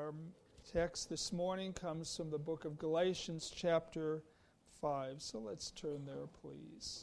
Our text this morning comes from the book of Galatians, chapter 5. So let's turn there, please.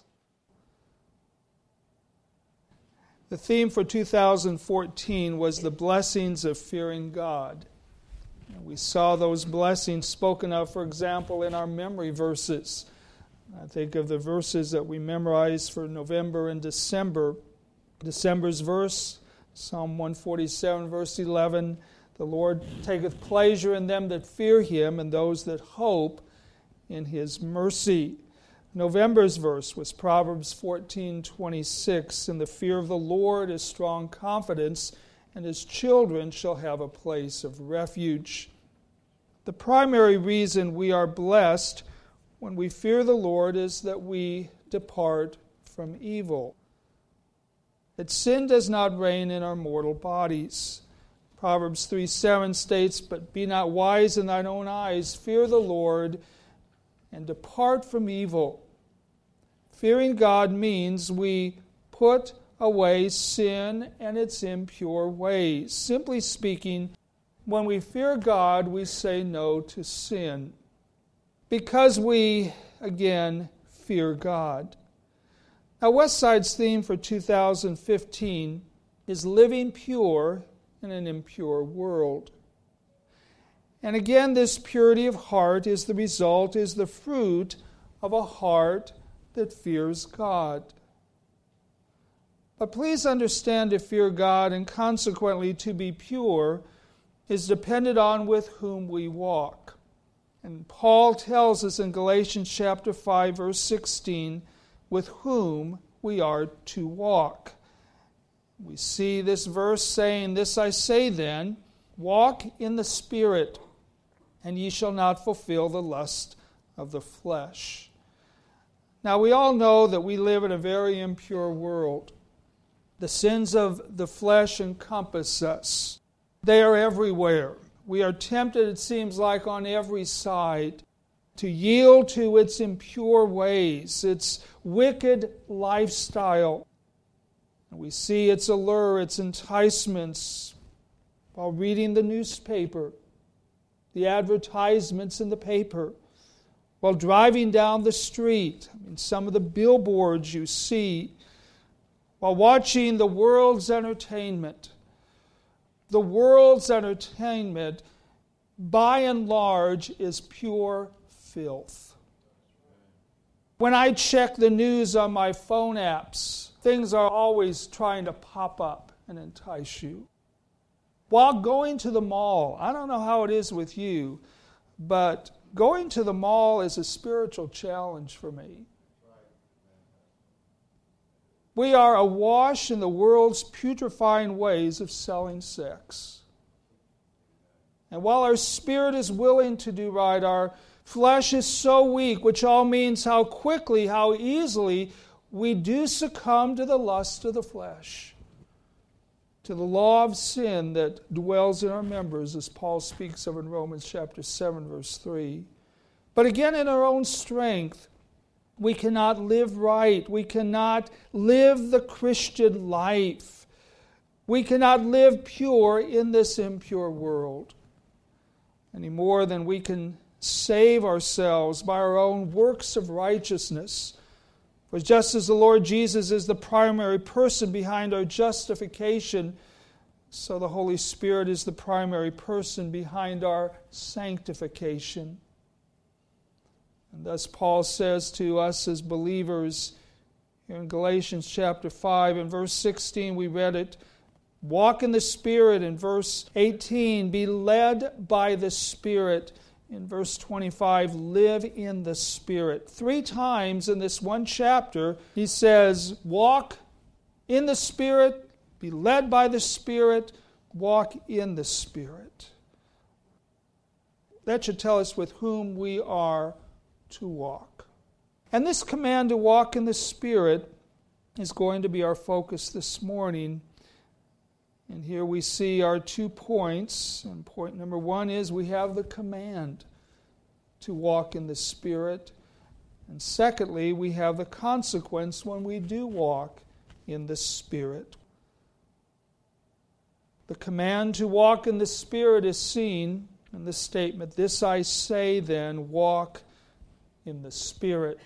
The theme for 2014 was the blessings of fearing God. And we saw those blessings spoken of, for example, in our memory verses. I think of the verses that we memorized for November and December. December's verse, Psalm 147, verse 11, the Lord taketh pleasure in them that fear Him and those that hope in His mercy. November's verse was Proverbs 14:26, and the fear of the Lord is strong confidence, and His children shall have a place of refuge. The primary reason we are blessed when we fear the Lord is that we depart from evil. That sin does not reign in our mortal bodies. Proverbs 3:7 states, "But be not wise in thine own eyes, fear the Lord, and depart from evil." Fearing God means we put away sin and its impure ways. Simply speaking, when we fear God, we say no to sin. Because we, again, fear God. Now, Westside's theme for 2015 is living pure in an impure world. And again, this purity of heart is the fruit of a heart that fears God. But please understand, to fear God and consequently to be pure is dependent on with whom we walk. And Paul tells us in Galatians chapter 5, verse 16, with whom we are to walk. We see this verse saying, "This I say then, walk in the Spirit, and ye shall not fulfill the lust of the flesh." Now we all know that we live in a very impure world. The sins of the flesh encompass us. They are everywhere. We are tempted, it seems like, on every side to yield to its impure ways, its wicked lifestyle. We see its allure, its enticements while reading the newspaper, the advertisements in the paper, while driving down the street. Some of the billboards you see, while watching the world's entertainment. The world's entertainment, by and large, is pure filth. When I check the news on my phone apps, things are always trying to pop up and entice you. While going to the mall, I don't know how it is with you, but going to the mall is a spiritual challenge for me. We are awash in the world's putrefying ways of selling sex. And while our spirit is willing to do right, our flesh is so weak, which all means how quickly, how easily we do succumb to the lust of the flesh, to the law of sin that dwells in our members, as Paul speaks of in Romans chapter 7, verse 3. But again, in our own strength, we cannot live right. We cannot live the Christian life. We cannot live pure in this impure world any more than we can save ourselves by our own works of righteousness. For just as the Lord Jesus is the primary person behind our justification, so the Holy Spirit is the primary person behind our sanctification. And thus Paul says to us as believers here in Galatians chapter 5 and verse 16, we read it, walk in the Spirit. In verse 18, be led by the Spirit. In verse 25, live in the Spirit. 3 times in this one chapter, he says, walk in the Spirit, be led by the Spirit, walk in the Spirit. That should tell us with whom we are to walk. And this command to walk in the Spirit is going to be our focus this morning. And here we see our 2 points. And point number 1 is we have the command to walk in the Spirit. And secondly, we have the consequence when we do walk in the Spirit. The command to walk in the Spirit is seen in the statement, "This I say then, walk in the Spirit."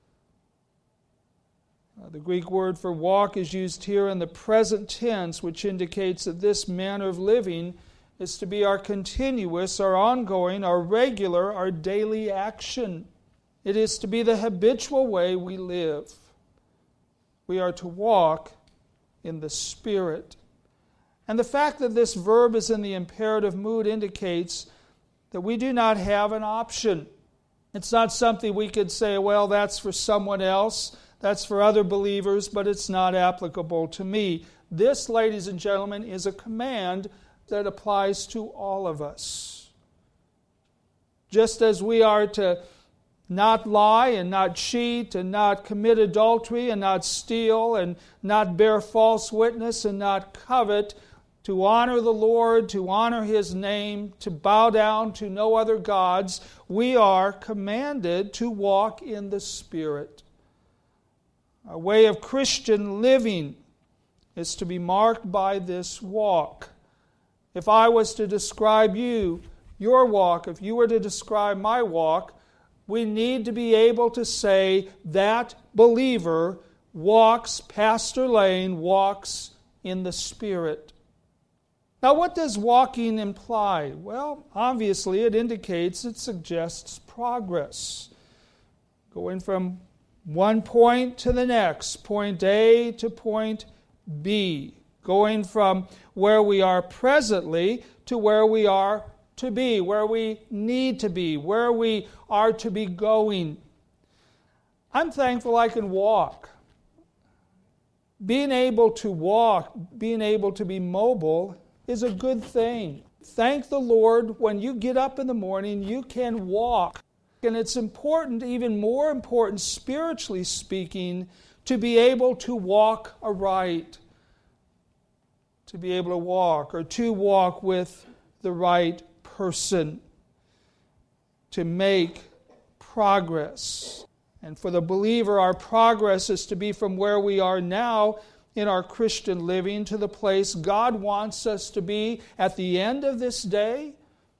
The Greek word for walk is used here in the present tense, which indicates that this manner of living is to be our continuous, our ongoing, our regular, our daily action. It is to be the habitual way we live. We are to walk in the Spirit. And the fact that this verb is in the imperative mood indicates that we do not have an option. It's not something we could say, well, that's for someone else, that's for other believers, but it's not applicable to me. This, ladies and gentlemen, is a command that applies to all of us. Just as we are to not lie and not cheat and not commit adultery and not steal and not bear false witness and not covet, to honor the Lord, to honor His name, to bow down to no other gods, we are commanded to walk in the Spirit. Our way of Christian living is to be marked by this walk. If I was to describe your walk, if you were to describe my walk, we need to be able to say that believer walks, Pastor Lane walks in the Spirit. Now, what does walking imply? Well, obviously it suggests progress. Going from one point to the next, point A to point B. Going from where we are presently to where we are to be, where we need to be, where we are to be going. I'm thankful I can walk. Being able to walk, being able to be mobile is a good thing. Thank the Lord when you get up in the morning, you can walk. And it's important, even more important spiritually speaking, to be able to walk aright. To be able to walk, or to walk with the right person. To make progress. And for the believer, our progress is to be from where we are now in our Christian living to the place God wants us to be at the end of this day,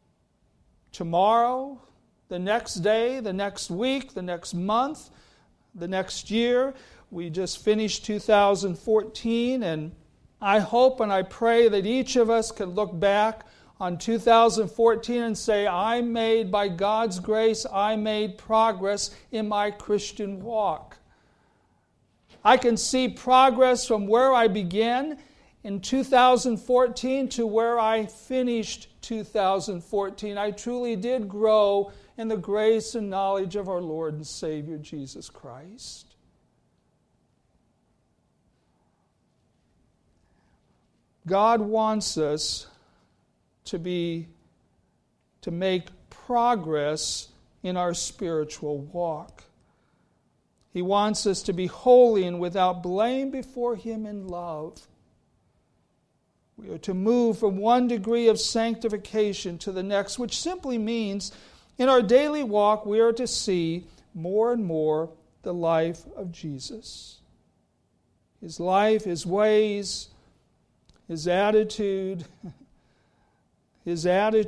tomorrow, the next day, the next week, the next month, the next year. We just finished 2014, and I hope and I pray that each of us can look back on 2014 and say, by God's grace, I made progress in my Christian walk. I can see progress from where I began in 2014 to where I finished 2014. I truly did grow in the grace and knowledge of our Lord and Savior Jesus Christ. God wants us to make progress in our spiritual walk. He wants us to be holy and without blame before Him in love. We are to move from one degree of sanctification to the next, which simply means in our daily walk we are to see more and more the life of Jesus. His life, His ways, His attitude, His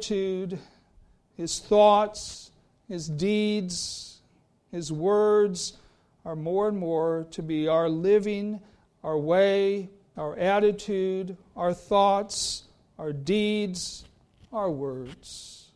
thoughts, His deeds, His words are more and more to be our living, our way, our attitude, our thoughts, our deeds, our words.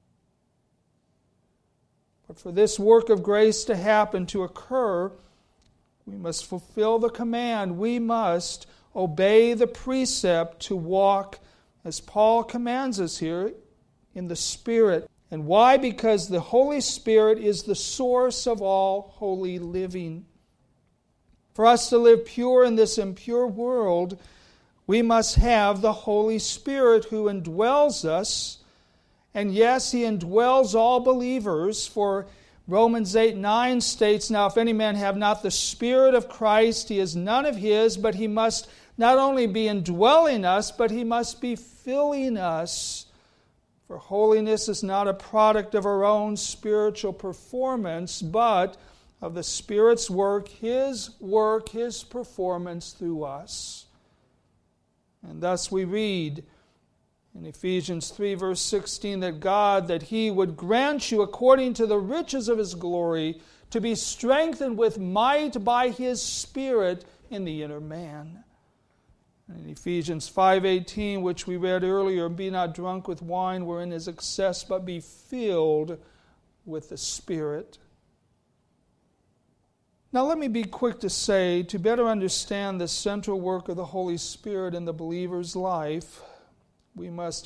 But for this work of grace to happen, to occur, we must fulfill the command. We must obey the precept to walk, as Paul commands us here, in the Spirit. And why? Because the Holy Spirit is the source of all holy living. For us to live pure in this impure world, we must have the Holy Spirit who indwells us. And yes, He indwells all believers, for Romans 8:9 states, "Now if any man have not the Spirit of Christ, he is none of His, but he must not only be indwelling us, but He must be filling us. For holiness is not a product of our own spiritual performance, but of the Spirit's work, His performance through us." And thus we read In Ephesians 3, verse 16, that He would grant you, according to the riches of His glory, to be strengthened with might by His Spirit in the inner man. And in Ephesians 5:18, which we read earlier, be not drunk with wine wherein is excess, but be filled with the Spirit. Now let me be quick to say, to better understand the central work of the Holy Spirit in the believer's life, we must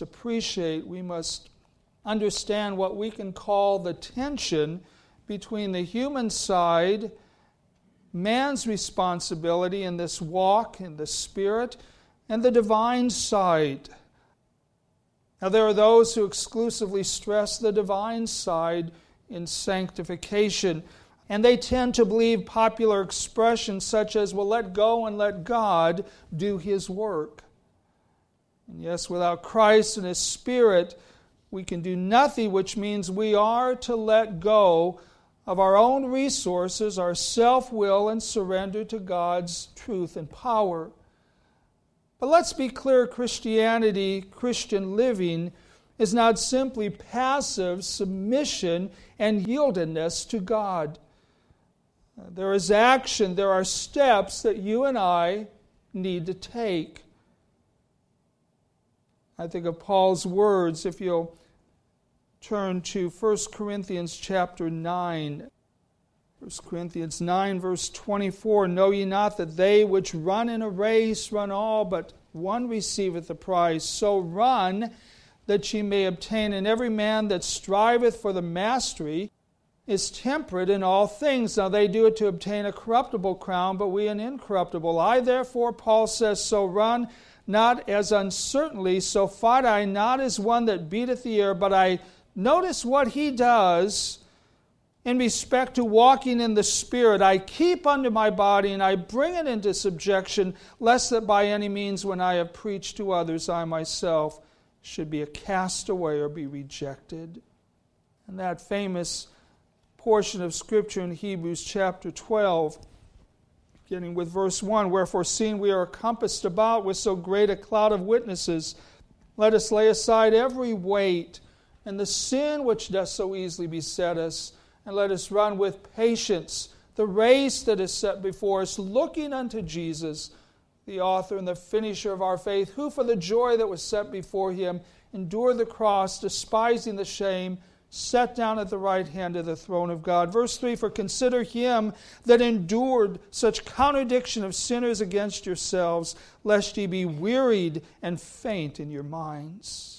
understand what we can call the tension between the human side, man's responsibility in this walk in the Spirit, and the divine side. Now there are those who exclusively stress the divine side in sanctification, and they tend to believe popular expressions such as, well, let go and let God do His work. And yes, without Christ and His Spirit, we can do nothing, which means we are to let go of our own resources, our self-will, and surrender to God's truth and power. But let's be clear, Christianity, Christian living, is not simply passive submission and yieldedness to God. There is action, there are steps that you and I need to take. I think of Paul's words, if you'll turn to 1 Corinthians chapter 9. 1 Corinthians 9, verse 24, know ye not that they which run in a race run all, but one receiveth the prize? So run, that ye may obtain. And every man that striveth for the mastery is temperate in all things. Now they do it to obtain a corruptible crown, but we an incorruptible. I therefore, Paul says, so run, not as uncertainly, so fight I not as one that beateth the air, but I notice what he does in respect to walking in the Spirit. I keep unto my body, and I bring it into subjection, lest that by any means when I have preached to others, I myself should be a castaway or be rejected. And that famous portion of Scripture in Hebrews chapter 12, beginning with verse 1, wherefore seeing we are compassed about with so great a cloud of witnesses, let us lay aside every weight and the sin which doth so easily beset us, and let us run with patience the race that is set before us, looking unto Jesus, the author and the finisher of our faith, who for the joy that was set before Him endured the cross, despising the shame, sat down at the right hand of the throne of God. Verse 3, for consider Him that endured such contradiction of sinners against yourselves, lest ye be wearied and faint in your minds.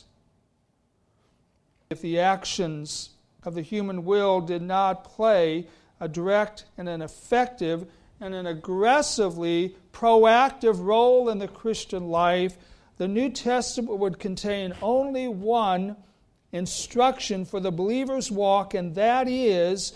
If the actions of the human will did not play a direct and an effective and an aggressively proactive role in the Christian life, the New Testament would contain only one instruction for the believer's walk, and that is,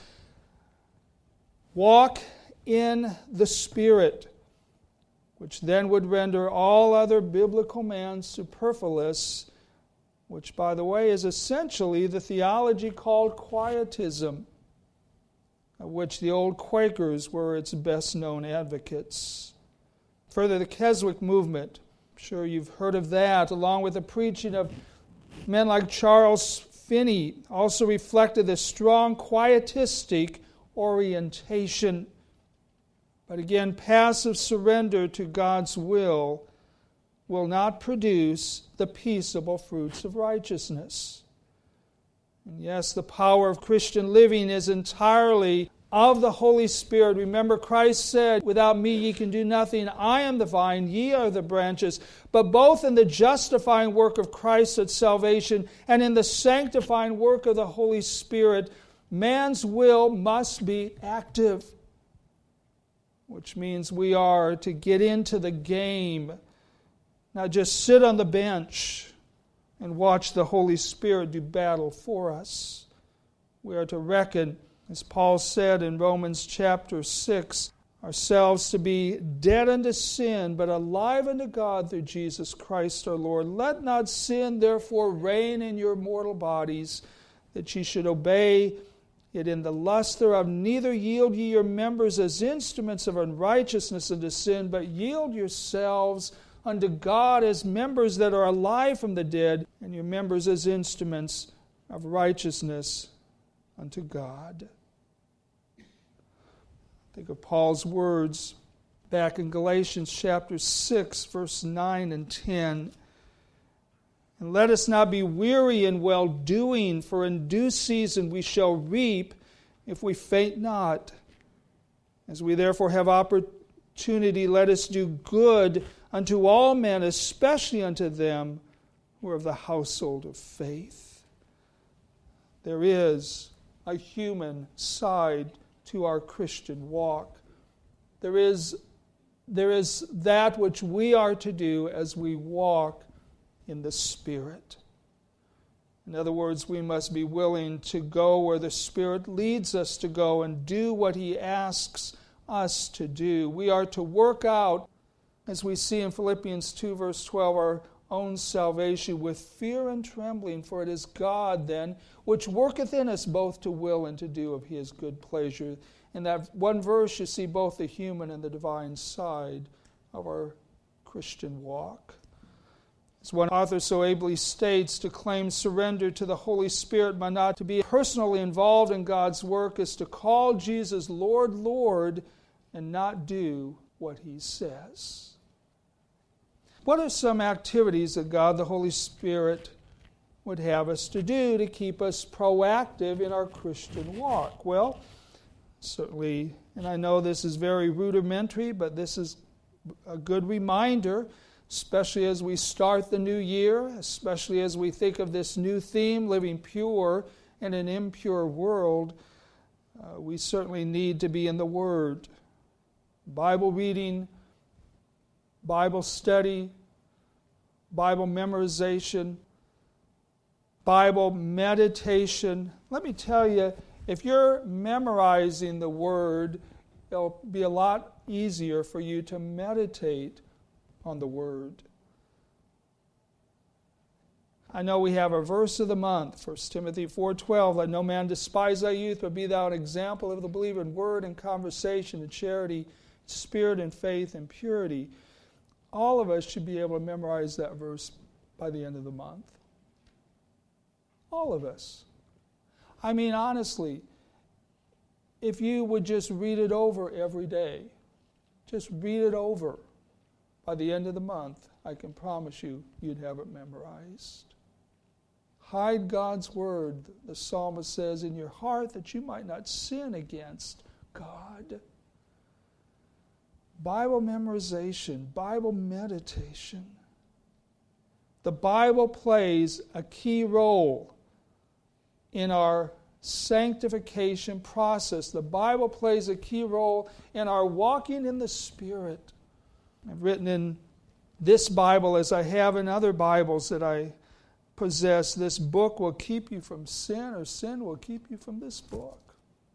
walk in the Spirit, which then would render all other biblical man superfluous, which, by the way, is essentially the theology called quietism, of which the old Quakers were its best-known advocates. Further, the Keswick movement, I'm sure you've heard of that, along with the preaching of men like Charles Finney, also reflected this strong quietistic orientation. But again, passive surrender to God's will not produce the peaceable fruits of righteousness. And yes, the power of Christian living is entirely of the Holy Spirit. Remember, Christ said, without me ye can do nothing. I am the vine, ye are the branches. But both in the justifying work of Christ at salvation and in the sanctifying work of the Holy Spirit, man's will must be active, which means we are to get into the game, not just sit on the bench and watch the Holy Spirit do battle for us. We are to reckon, as Paul said in Romans chapter 6, ourselves to be dead unto sin, but alive unto God through Jesus Christ our Lord. Let not sin therefore reign in your mortal bodies, that ye should obey it in the lust thereof. Neither yield ye your members as instruments of unrighteousness unto sin, but yield yourselves unto God as members that are alive from the dead, and your members as instruments of righteousness unto God. Think of Paul's words back in Galatians chapter 6, verse 9 and 10. And let us not be weary in well-doing, for in due season we shall reap if we faint not. As we therefore have opportunity, let us do good unto all men, especially unto them who are of the household of faith. There is a human side to our Christian walk. There is that which we are to do as we walk in the Spirit. In other words, we must be willing to go where the Spirit leads us to go and do what He asks us to do. We are to work out, as we see in Philippians 2, verse 12, our own salvation with fear and trembling, for it is God then which worketh in us both to will and to do of His good pleasure. In that one verse you see both the human and the divine side of our Christian walk. As one author so ably states, to claim surrender to the Holy Spirit but not to be personally involved in God's work is to call Jesus Lord, Lord, and not do what He says. What are some activities that God the Holy Spirit would have us to do to keep us proactive in our Christian walk? Well, certainly, and I know this is very rudimentary, but this is a good reminder, especially as we start the new year, especially as we think of this new theme, living pure in an impure world. We certainly need to be in the Word. Bible reading, Bible study, Bible memorization, Bible meditation. Let me tell you, if you're memorizing the Word, it'll be a lot easier for you to meditate on the Word. I know we have a verse of the month, 1 Timothy 4:12, let no man despise thy youth, but be thou an example of the believer in word and conversation and charity, spirit and faith and purity. All of us should be able to memorize that verse by the end of the month. All of us. I mean, honestly, if you would just read it over every day, just read it over, by the end of the month, I can promise you, you'd have it memorized. Hide God's word, the psalmist says, in your heart that you might not sin against God. Bible memorization, Bible meditation. The Bible plays a key role in our sanctification process. The Bible plays a key role in our walking in the Spirit. I've written in this Bible, as I have in other Bibles that I possess, this book will keep you from sin, or sin will keep you from this book.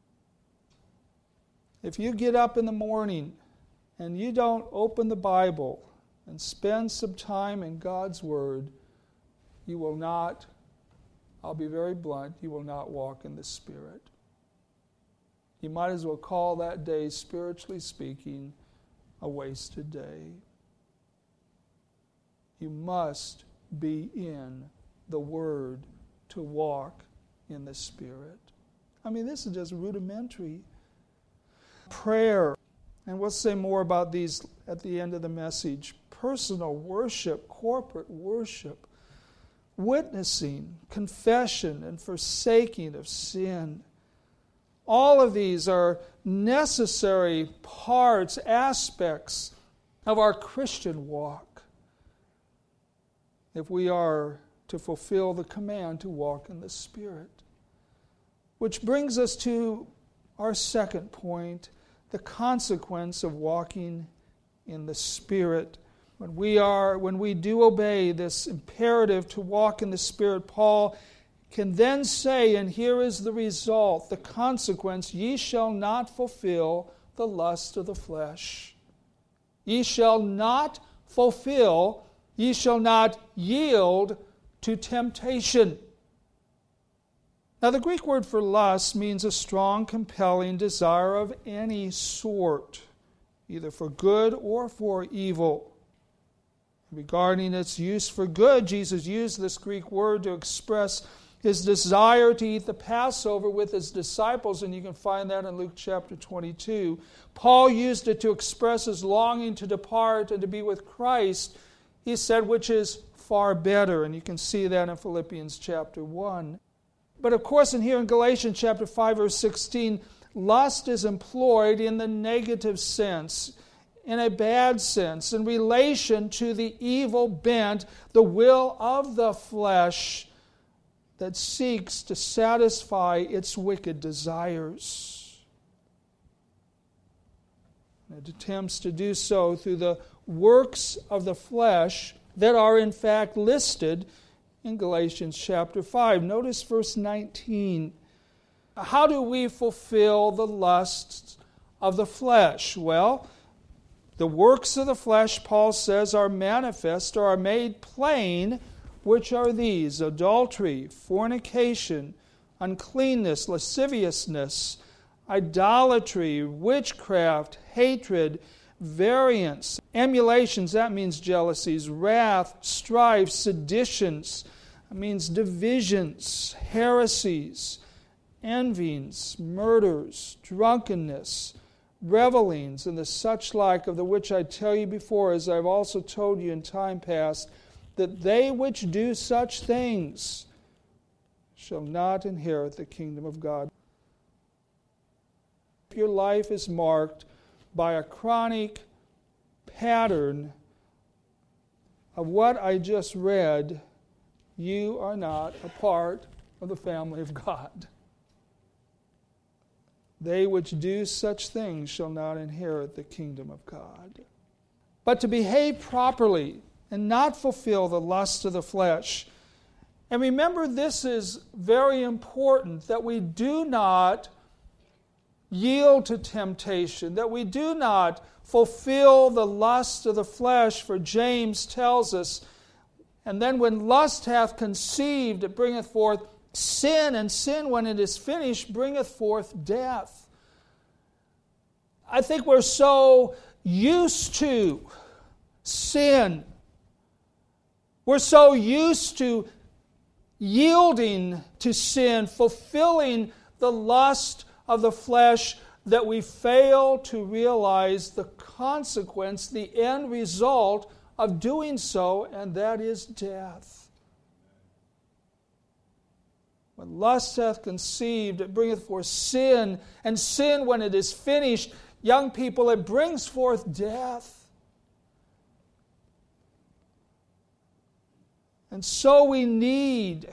If you get up in the morning and you don't open the Bible and spend some time in God's Word, you will not, I'll be very blunt, you will not walk in the Spirit. You might as well call that day, spiritually speaking, a wasted day. You must be in the Word to walk in the Spirit. I mean, this is just rudimentary. Prayer, and we'll say more about these at the end of the message. Personal worship, corporate worship, witnessing, confession, and forsaking of sin. All of these are necessary parts, aspects of our Christian walk if we are to fulfill the command to walk in the Spirit. Which brings us to our second point, the consequence of walking in the Spirit. When we do obey this imperative to walk in the Spirit, Paul can then say, and here is the result, the consequence, ye shall not fulfill the lust of the flesh. Ye shall not fulfill, ye shall not yield to temptation. Now, the Greek word for lust means a strong, compelling desire of any sort, either for good or for evil. Regarding its use for good, Jesus used this Greek word to express his desire to eat the Passover with his disciples, and you can find that in Luke chapter 22. Paul used it to express his longing to depart and to be with Christ, he said, which is far better, and you can see that in Philippians chapter 1. But of course, in here in Galatians chapter 5, verse 16, lust is employed in the negative sense, in a bad sense, in relation to the evil bent, the will of the flesh that seeks to satisfy its wicked desires. It attempts to do so through the works of the flesh that are in fact listed in Galatians chapter 5. Notice verse 19. How do we fulfill the lusts of the flesh? Well, the works of the flesh, Paul says, are manifest or are made plain, which are these: adultery, fornication, uncleanness, lasciviousness, idolatry, witchcraft, hatred, variance, emulations, that means jealousies, wrath, strife, seditions, that means divisions, heresies, envyings, murders, drunkenness, revelings, and the such like, of the which I tell you before, as I have also told you in time past, that they which do such things shall not inherit the kingdom of God. If your life is marked by a chronic pattern of what I just read, you are not a part of the family of God. They which do such things shall not inherit the kingdom of God. But to behave properly and not fulfill the lust of the flesh. And remember, this is very important, that we do not yield to temptation, that we do not fulfill the lust of the flesh, for James tells us, and then when lust hath conceived, it bringeth forth sin, and sin, when it is finished, bringeth forth death. I think we're so used to sin. We're so used to yielding to sin, fulfilling the lust of the flesh, that we fail to realize the consequence, the end result of doing so, and that is death. When lust hath conceived, it bringeth forth sin, and sin, when it is finished, young people, it brings forth death. And so we need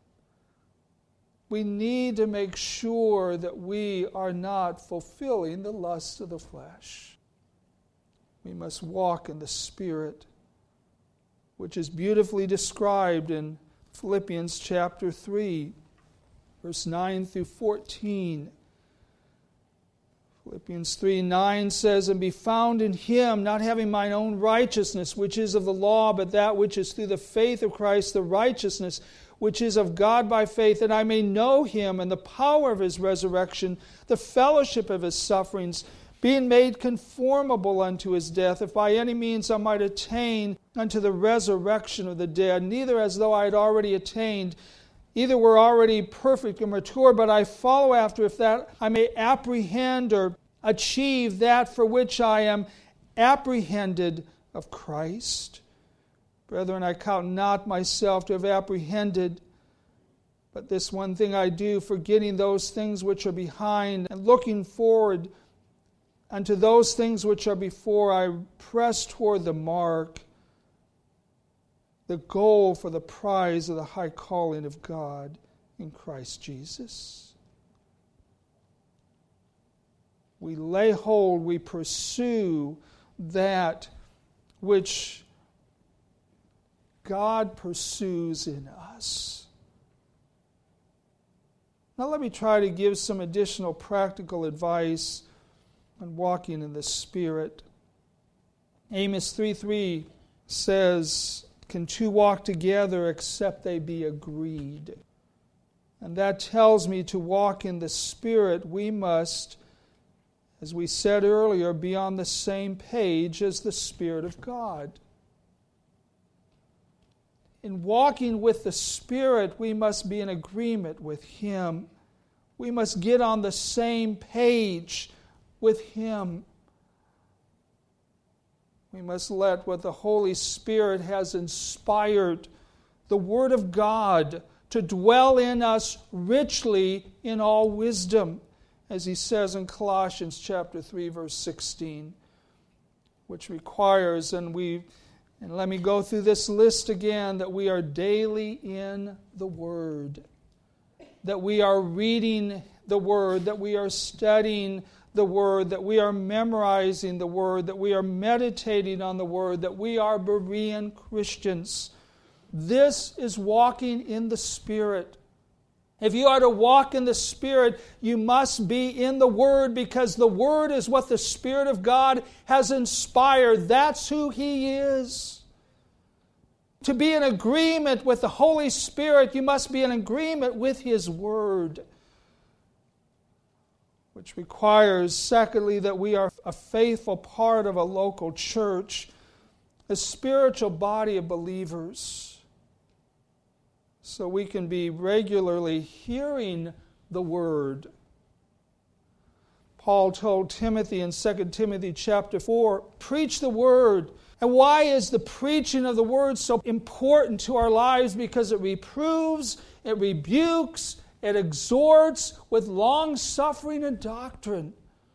to make sure that we are not fulfilling the lust of the flesh. We must walk in the Spirit, which is beautifully described in Philippians chapter 3, verse 9 through 14. Philippians 3:9 says, "And be found in him, not having mine own righteousness, which is of the law, but that which is through the faith of Christ, the righteousness which is of God by faith, that I may know him and the power of his resurrection, the fellowship of his sufferings, being made conformable unto his death, if by any means I might attain unto the resurrection of the dead. Neither as though I had already attained, either were already perfect or mature, but I follow after, if that I may apprehend or achieve that for which I am apprehended of Christ. Brethren, I count not myself to have apprehended, but this one thing I do, forgetting those things which are behind, and looking forward unto those things which are before, I press toward the mark, the goal for the prize of the high calling of God in Christ Jesus." We lay hold, we pursue that which God pursues in us. Now let me try to give some additional practical advice on walking in the Spirit. Amos 3:3 says, "Can two walk together except they be agreed?" And that tells me to walk in the Spirit, we must, as we said earlier, be on the same page as the Spirit of God. in walking with the Spirit, we must be in agreement with Him. We must get on the same page with Him. We must let what the Holy Spirit has inspired, the Word of God, to dwell in us richly in all wisdom, as he says in Colossians chapter 3, verse 16, which requires, and let me go through this list again, that we are daily in the Word, that we are reading the Word, that we are studying the Word, that we are memorizing the Word, that we are meditating on the Word, that we are Berean Christians. This is walking in the Spirit. If you are to walk in the Spirit, you must be in the Word, because the Word is what the Spirit of God has inspired. That's who He is. To be in agreement with the Holy Spirit, you must be in agreement with His Word. Which requires, secondly, that we are a faithful part of a local church, a spiritual body of believers, so we can be regularly hearing the Word. Paul told Timothy in 2 Timothy chapter 4, preach the Word. And why is the preaching of the Word so important to our lives? Because it reproves, it rebukes, it exhorts with long-suffering and doctrine.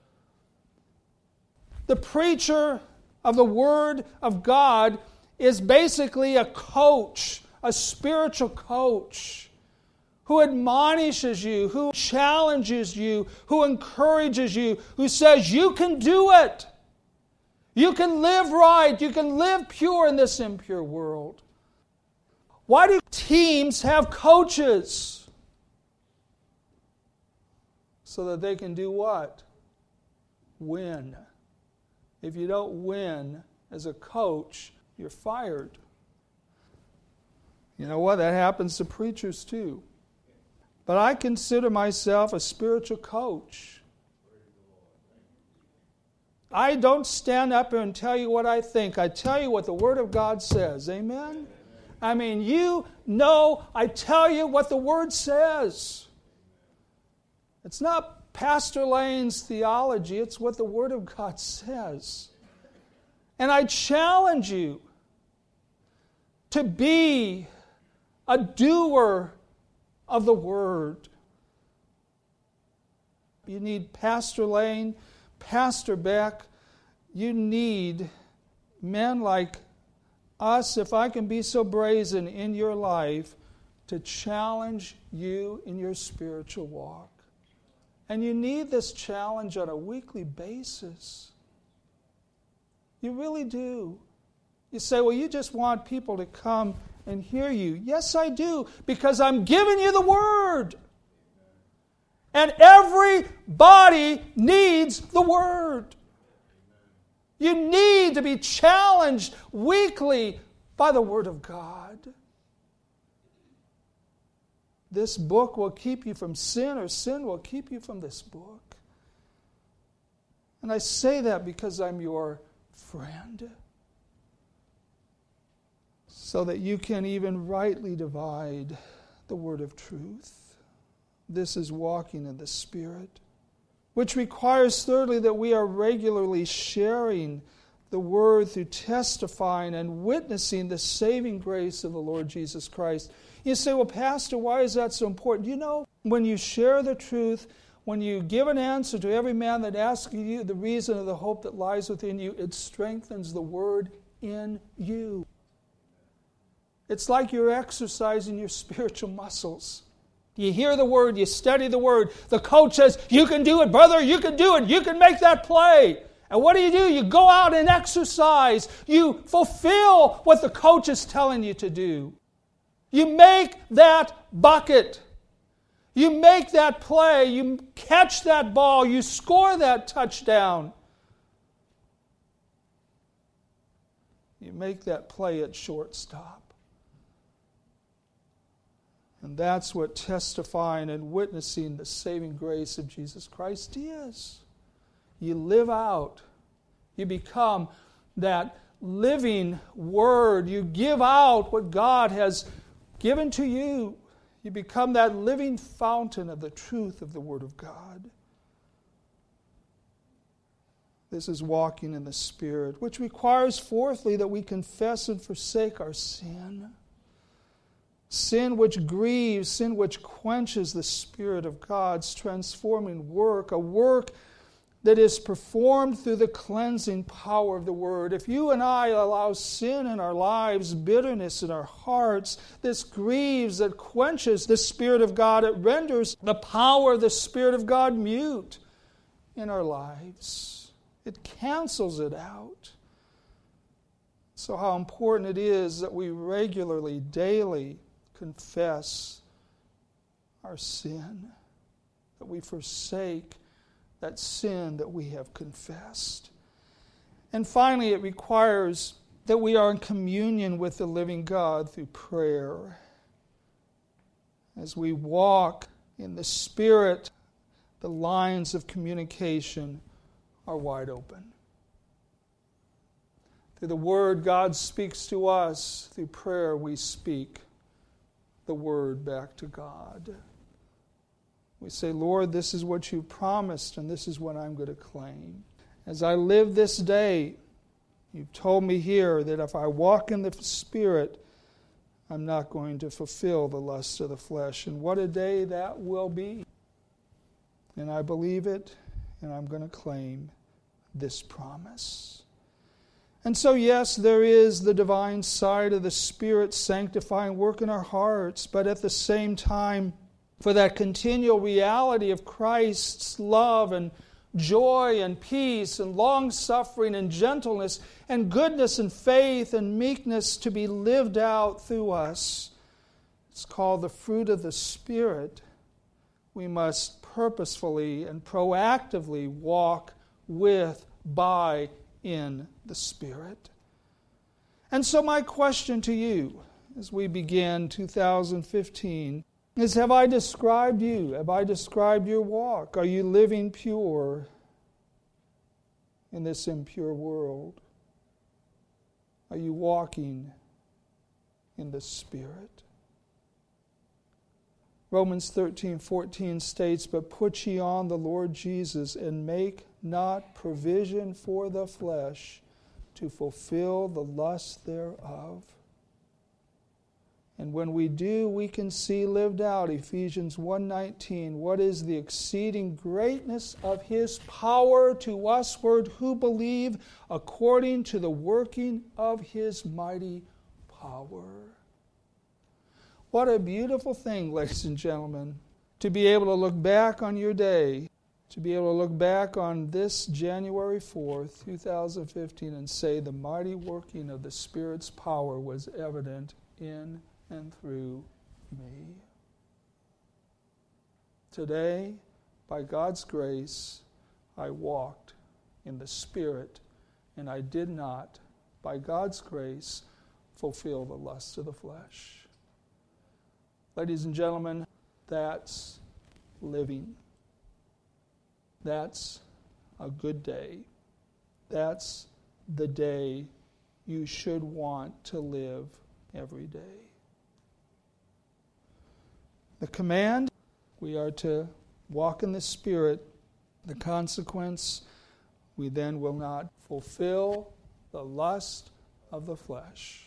The preacher of the Word of God is basically a coach, a spiritual coach, who admonishes you, who challenges you, who encourages you, who says you can do it. You can live right. You can live pure in this impure world. Why do teams have coaches? So that they can do what? Win. If you don't win as a coach, you're fired. You know what? That happens to preachers too. But I consider myself a spiritual coach. I don't stand up here and tell you what I think. I tell you what the Word of God says. Amen? I mean, you know I tell you what the Word says. It's not Pastor Lane's theology. It's what the Word of God says. And I challenge you to be a doer of the Word. You need Pastor Lane, Pastor Beck. You need men like us, if I can be so brazen in your life, to challenge you in your spiritual walk. And you need this challenge on a weekly basis. You really do. You say, well, you just want people to come and hear you. Yes, I do, because I'm giving you the Word. And everybody needs the Word. You need to be challenged weekly by the Word of God. This book will keep you from sin, or sin will keep you from this book. And I say that because I'm your friend, so that you can even rightly divide the word of truth. This is walking in the Spirit, which requires, thirdly, that we are regularly sharing the Word through testifying and witnessing the saving grace of the Lord Jesus Christ. You say, well, Pastor, why is that so important? You know, when you share the truth, when you give an answer to every man that asks you the reason of the hope that lies within you, it strengthens the Word in you. It's like you're exercising your spiritual muscles. You hear the Word, you study the Word. The coach says, you can do it, brother, you can do it, you can make that play. And what do? You go out and exercise. You fulfill what the coach is telling you to do. You make that bucket. You make that play. You catch that ball. You score that touchdown. You make that play at shortstop. And that's what testifying and witnessing the saving grace of Jesus Christ is. You live out. You become that living Word. You give out what God has given to you. You become that living fountain of the truth of the Word of God. This is walking in the Spirit, which requires, fourthly, that we confess and forsake our sin. Sin which grieves, sin which quenches the Spirit of God's transforming work, a work that is performed through the cleansing power of the Word. If you and I allow sin in our lives, bitterness in our hearts, this grieves, that quenches the Spirit of God. It renders the power of the Spirit of God mute in our lives. It cancels it out. So how important it is that we regularly, daily confess our sin, that we forsake that sin that we have confessed. And finally, it requires that we are in communion with the living God through prayer. As we walk in the Spirit, the lines of communication are wide open. Through the Word, God speaks to us. Through prayer, we speak the Word back to God. We say, Lord, this is what you promised, and this is what I'm going to claim. As I live this day, you've told me here that if I walk in the Spirit, I'm not going to fulfill the lusts of the flesh. And what a day that will be. And I believe it, and I'm going to claim this promise. And so, yes, there is the divine side of the Spirit sanctifying work in our hearts, but at the same time, for that continual reality of Christ's love and joy and peace and long-suffering and gentleness and goodness and faith and meekness to be lived out through us. It's called the fruit of the Spirit. We must purposefully and proactively walk with, by, in the Spirit. And so my question to you as we begin 2015 is, have I described you? Have I described your walk? Are you living pure in this impure world? Are you walking in the Spirit? Romans 13:14 states, "But put ye on the Lord Jesus, and make not provision for the flesh to fulfill the lust thereof." And when we do, we can see lived out Ephesians 1:19, what is the exceeding greatness of His power to usward who believe, according to the working of His mighty power. What a beautiful thing, ladies and gentlemen, to be able to look back on your day, to be able to look back on this January 4th, 2015, and say the mighty working of the Spirit's power was evident in and through me. Today, by God's grace, I walked in the Spirit, and I did not, by God's grace, fulfill the lusts of the flesh. Ladies and gentlemen, that's living. That's a good day. That's the day you should want to live every day. The command, we are to walk in the Spirit. The consequence, we then will not fulfill the lust of the flesh.